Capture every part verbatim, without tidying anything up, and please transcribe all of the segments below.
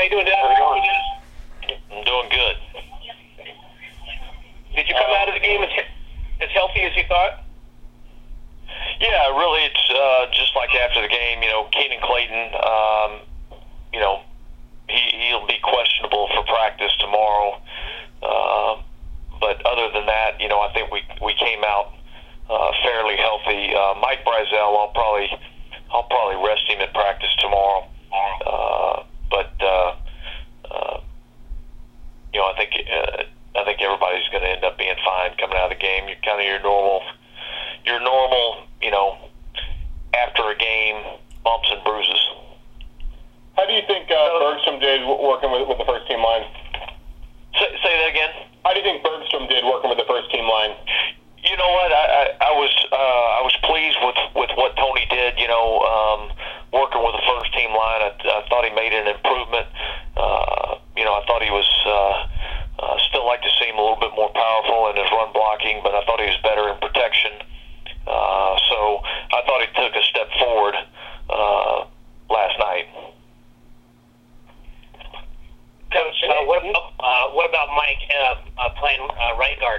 How you doing, Dad? I'm doing good. Did you come out of the game as, as healthy as you thought? Yeah, really, it's uh, just like after the game, you know, Keenan Clayton, um, you know, he, he'll be questionable for practice tomorrow. Uh, but other than that, you know, I think we we came out uh, fairly healthy. Uh, Mike Brazel, I'll probably I'll probably rest him at practice tomorrow. Uh, but uh, uh, you know, I think uh, I think everybody's going to end up being fine coming out of the game. You're kind of your normal, your normal, you know, after a game bumps and bruises. How do you think uh, Bergstrom did working with, with the first team line? Say, say that again. How do you think Bergstrom did working with the first team line? You know what? I, I, I was uh, I was pleased with, with what Tony did. You know, um, working with the first team line, I, I thought he made an improvement. Uh, you know, I thought he was uh, uh, still like to see him a little bit more powerful in his run blocking, but I thought he was better in protection. Uh, so I thought he took a step forward uh, last night. Coach, uh, what, uh, what about Mike uh, uh, playing uh, right guard?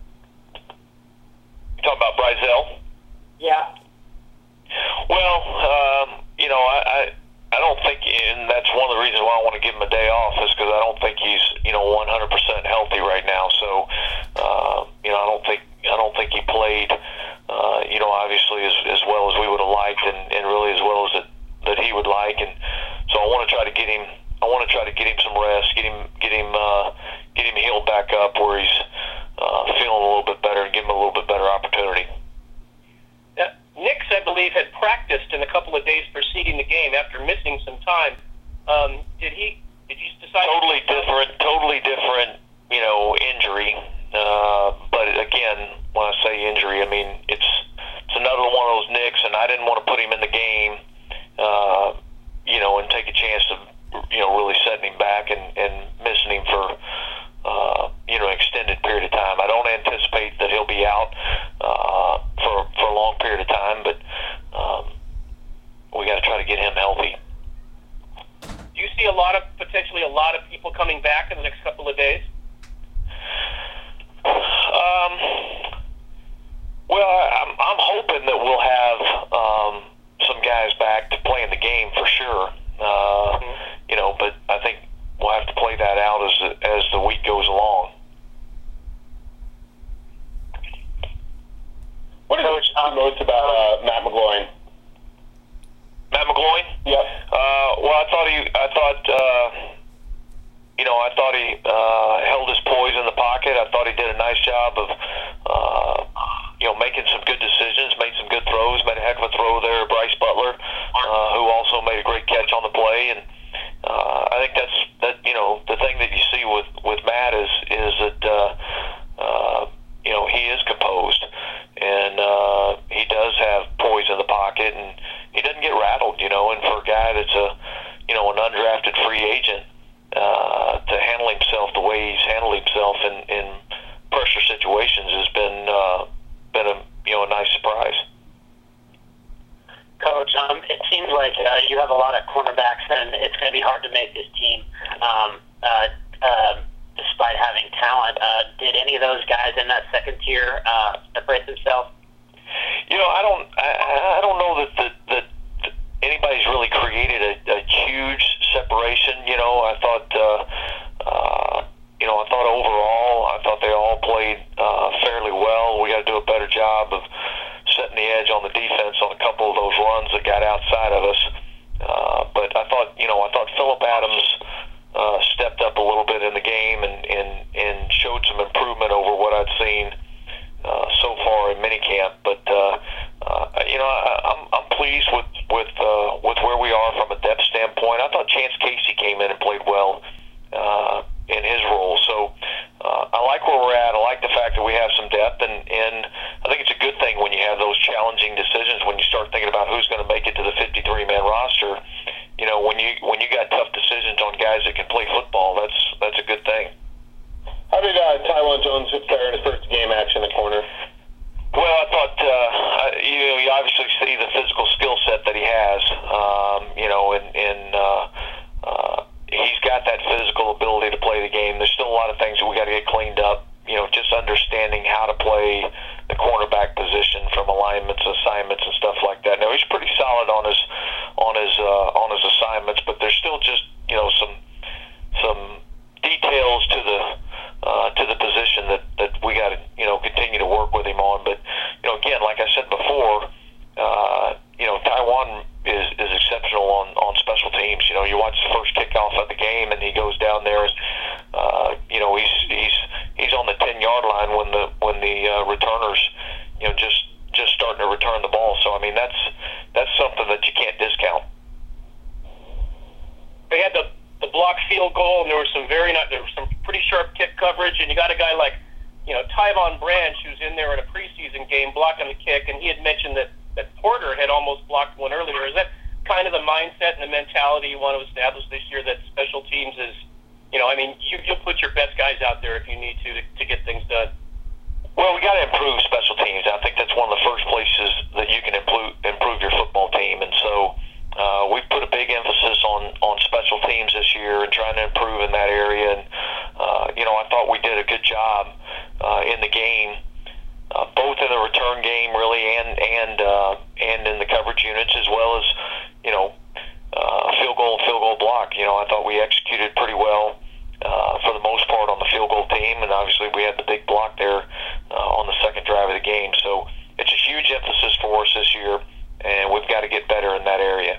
You talking about Brazel? Yeah. Well, um, you know, I, I I don't think, and that's one of the reasons why I want to give him a day off, is because I don't think he's, you know, one hundred percent healthy right now. So, uh, you know, I don't think I don't think he played, uh, you know, obviously as as well as we would have liked, and, and really as well as it, that he would like. And so I want to try to get him. I want to try to get him some rest, get him get him uh, get him healed back up where he's uh, feeling a little bit better, and give him a little bit better opportunity. Uh, Nix, I believe, had practiced in a couple of days preceding the game after missing some time. Um, did he? Did you decide? Totally different. Totally different. You know, injury. Uh, but again, when I say injury, I mean it's it's another one of those nicks, and I didn't want to put him in the game. Uh, you know, and take a chance of, you know, really setting him back and, and missing him for, uh, you know, an extended period of time. I don't anticipate that he'll be out uh, for, for a long period of time, but um, we got to try to get him healthy. Do you see a lot of, potentially a lot of people coming back in the next couple of days? Um, well, I'm, I'm hoping that we'll have um, some guys back to play in the game for sure. Uh, you know, but I think we'll have to play that out as as the week goes along. What do you know most about uh, Matt McGloin? Matt McGloin? Yep. Uh, well, I thought he, I thought, uh, you know, I thought he uh, held his poise in the pocket. I thought he did a nice job of, uh, you know, making some good decisions, made some good throws, made a heck of a throw there, Bryce Butler, uh, who also made a great catch on the play. And uh, I think that's, that, you know, the thing that you see with, with Matt is, is that, uh, uh, you know, he is composed, and uh, he does have poise in the pocket, and he doesn't get rattled, you know, and for a guy that's a, you know, an undrafted free agent, uh, to handle himself the way he's handled himself in, in pressure situations has been, uh, been a, you know, a nice surprise. Coach, um, it seems like uh, you have a lot of cornerbacks, and it's going to be hard to make this team, um, uh, uh, despite having talent. Uh, did any of those guys in that second tier uh, separate themselves? You know, I don't, I, I don't know that, that, that anybody's really created a, a huge separation. You know, I thought, uh, uh, you know, I thought overall, I thought they all played uh, fairly well. We got to do a better job of setting the edge on the defense on a couple of those runs that got outside of us. Uh, but I thought, you know, I thought Phillip Adams uh, stepped up a little bit in the game and, and, and showed some improvement over what I'd seen uh, so far in minicamp. But uh, uh, you know, I, I'm I'm pleased with with uh, with where we are from a depth standpoint. I thought Chance Casey came in and played well uh, in his role. So uh, I like where we're at. I like the fact that we have some depth, and, and I think it's a good thing when you have those challenging decisions, when you start thinking about who's going to make it to the fifty-three man roster. You know, when you when you got tough decisions on guys that can play football, that's that's a good thing. How did uh, Taiwan Jones fare in his first game action in the corner? Well, I thought uh, you know you obviously see the physical skill set that he has. Um, you know, and, and uh, uh, he's got know, you watch the first kickoff of the game, and he goes down there, and uh, you know, he's he's he's on the ten-yard line when the when the uh, returners, you know, just just starting to return the ball. So I mean, that's that's something that you can't discount. They had the the block field goal, and there was some very not there was some pretty sharp kick coverage, and you got a guy like, you know, Tyvon Branch, who's in there in a preseason game blocking the kick, and he had mentioned that, that Porter had almost blocked one earlier. Is that kind of the mindset and the mentality you want to establish this year, that special teams is, you know, I mean, you, you'll put your best guys out there if you need to to, to get things done? Well, we got to improve special teams. I think that's one of the first places that you can improve, improve your football team, and so uh, we've put a big emphasis on, on special teams this year and trying to improve in that area. And, uh, you know, I thought we did a good job uh, in the game, uh, both in the return game, really, and and uh, and in the coverage units, as well as, you know, uh, field goal and field goal block. You know, I thought we executed pretty well uh, for the most part on the field goal team, and obviously we had the big block there uh, on the second drive of the game. So it's a huge emphasis for us this year, and we've got to get better in that area.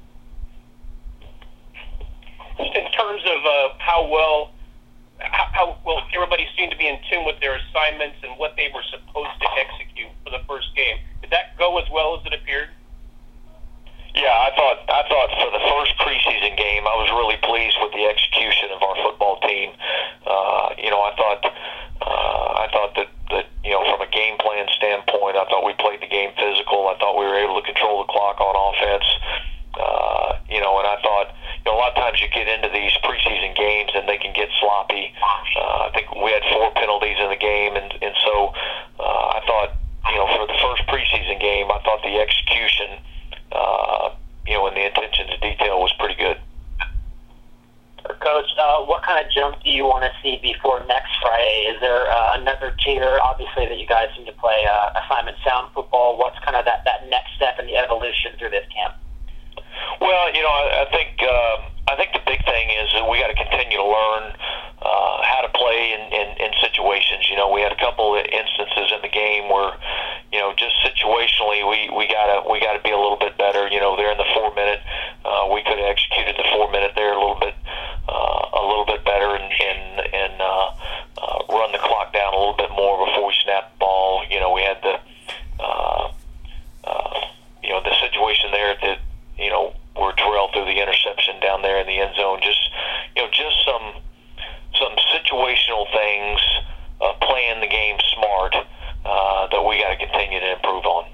Just in terms of uh, how well how, how well everybody seemed to be in tune with their assignments and what they were supposed to execute for the first game, did that go as well as it appeared? Yeah, I thought I thought for the first preseason game, I was really pleased with the execution of our football team. Uh, you know, I thought uh, I thought that, that you know, from a game plan standpoint, I thought we played the game physical. I thought we were able to control the clock on offense. Uh, you know, and I thought, you know, a lot of times you get into these preseason games and they can get sloppy. Uh, I think we had four penalties in the game, and and so uh, I thought, you know, for the first preseason game, I thought the execution, uh, you know, and the attention to detail was pretty good. Coach, uh, what kind of jump do you want to see before next Friday? Is there uh, another tier, obviously, that you guys seem to play uh, assignment sound football? What's kind of that, that next step in the evolution through this camp? Well, you know, I, I think uh, I think the big thing is that we got to continue to learn uh, how to play in, in, in situations. You know, we had a couple of instances in the game where, you know, just situationally, we, we gotta we gotta be a little bit better. You know, there in the four minute, uh, we could have executed the four minute there a little bit uh, a little bit better and and, and uh, uh, run the clock down a little bit more before we snap the ball. You know, we had the uh, uh, you know the situation there that, you know, where Terrell threw the interception down there in the end zone. Just, you know, just some some situational things, uh, playing the game smart, uh, that we got to continue to improve on.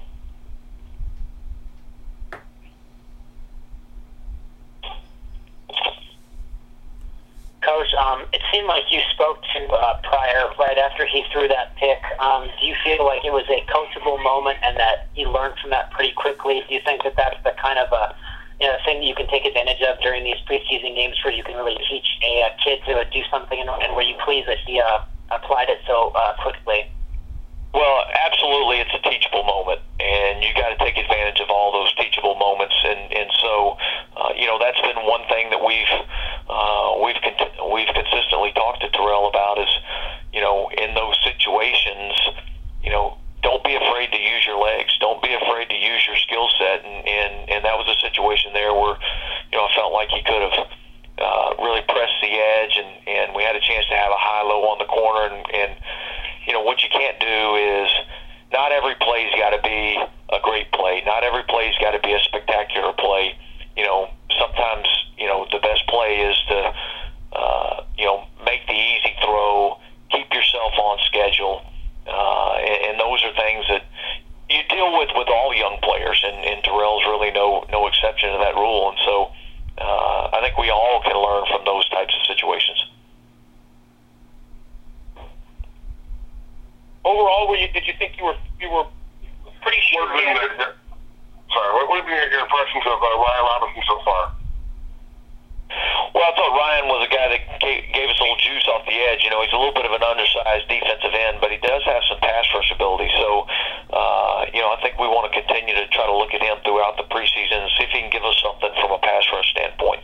Coach, um, it seemed like you spoke to uh, Pryor right after he threw that pick. Um, do you feel like it was a coachable moment and that he learned from that pretty quickly? Do you think that that's the kind of a, you know, thing that you can take advantage of during these preseason games where you can really teach a, a kid to uh, do something, and, and were you pleased that he uh, applied it so uh, quickly? Well, absolutely, it's a teachable moment, and you got to take advantage of all those teachable moments. And and so, uh, you know, that's been one thing that we've uh, we've con- we've consistently talked to Terrell about is, you know, in those situations, you know, don't be afraid to use your legs, don't be afraid to use your skill set, and and and that was a situation there where, you know, I felt like he could have uh, really pressed the edge, and and we had a chance to have a high-low on the corner, and and. You know, what you can't do is, not every play's got to be a great play. Not every play's got to be a spectacular play. You know, sometimes, you know, the best play is to, uh, you know, make the easy throw, keep yourself on schedule, uh, and, and those are things that you deal with with all young players, and, and Terrell's really no no exception to that rule. And so, uh, I think we all can learn from those types of situations. Overall, were you, did you think you were you were pretty sure? What have been the, sorry, what have been your impressions of uh, Ryan Robinson so far? Well, I thought Ryan was a guy that gave, gave us a little juice off the edge. You know, he's a little bit of an undersized defensive end, but he does have some pass rush ability. So, uh, you know, I think we want to continue to try to look at him throughout the preseason and see if he can give us something from a pass rush standpoint.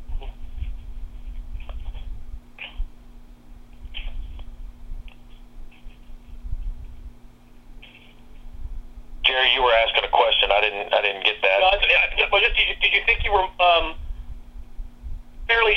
Jerry, you were asking a question. I didn't. I didn't get that. No, well, just, did, you, did you think you were um,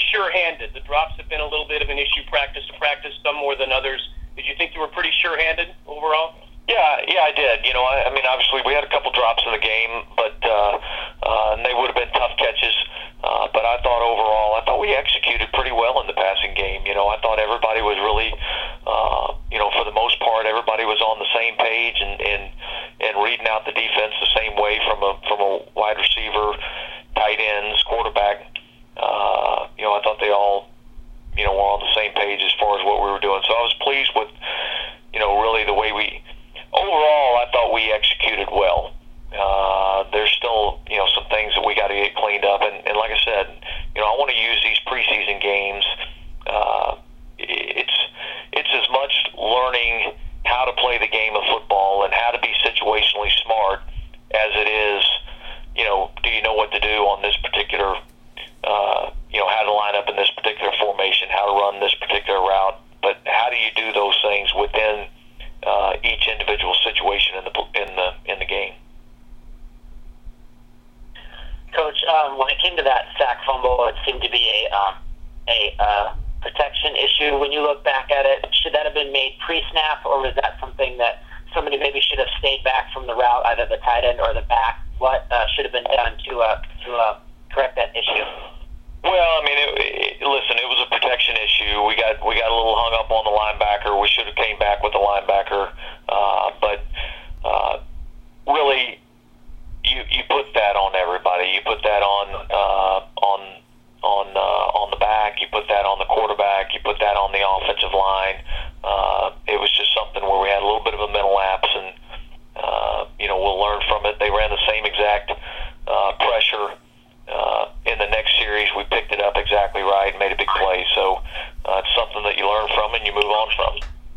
sure-handed. The drops have been a little bit of an issue practice to practice, some more than others. Did you think you were pretty sure-handed overall? Yeah, yeah, I did. You know, I, I mean, obviously we had a couple drops in the game, but uh, uh, and they would have been tough catches. Uh, but I thought overall, I thought we executed pretty well in the passing game. You know, I thought everybody was really, uh, you know, for the most part, everybody was on the same page and, and and reading out the defense the same way from a from a wide receiver, tight ends, quarterback. Uh, you know, I thought they all, you know, were on the same page as far as what we were doing. So I was pleased with, you know, really the way we. Overall, I thought we executed well. Uh, there's still, you know, some things that we got to get cleaned up, and, and like I said, you know, I want to use these preseason games. Uh, it's it's as much learning how to play the game of football and how to be situationally smart as it is, you know, do you know what to do on this particular, uh, you know, how to line up in this particular formation, how to run this particular route, but how do you do those things within Uh, each individual situation in the in the in the game. Coach, um, when it came to that sack fumble, it seemed to be a um, a uh, protection issue. When you look back at it, should that have been made pre-snap, or was that something that somebody maybe should have stayed back from the route, either the tight end or the back? What uh, should have been done to uh, to uh, correct that issue? Well, I mean, it, it, listen, it was a protection issue. We got we got a little hung up on the linebacker. We should have came back with the linebacker, uh, but uh, really, you you put that on everybody. You put that on uh, on on uh, on the back. You put that on the quarterback. You put that on the offensive line. Uh, it was just something where we had a little bit of a mental lapse, and uh, you know, we'll learn from it. They ran the same exact uh, pressure. Uh, in the next series, we picked it up exactly right, made a big play. So uh, it's something that you learn from and you move on from.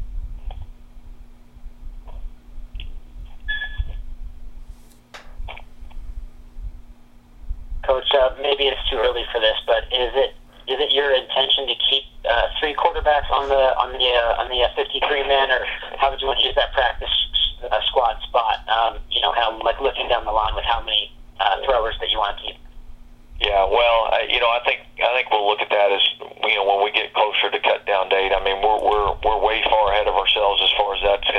Coach, uh, maybe it's too early for this, but is it is it your intention to keep uh, three quarterbacks on the on the uh, on the uh, fifty-three man, or how would you want to use that practice uh, squad spot? Um, you know, how like looking down the line with how many uh, throwers that you want to keep. Yeah, well, I, you know, I think I think we'll look at that as, you know, when we get closer to cut down date. I mean, we're we're we're way far ahead of ourselves as far as that's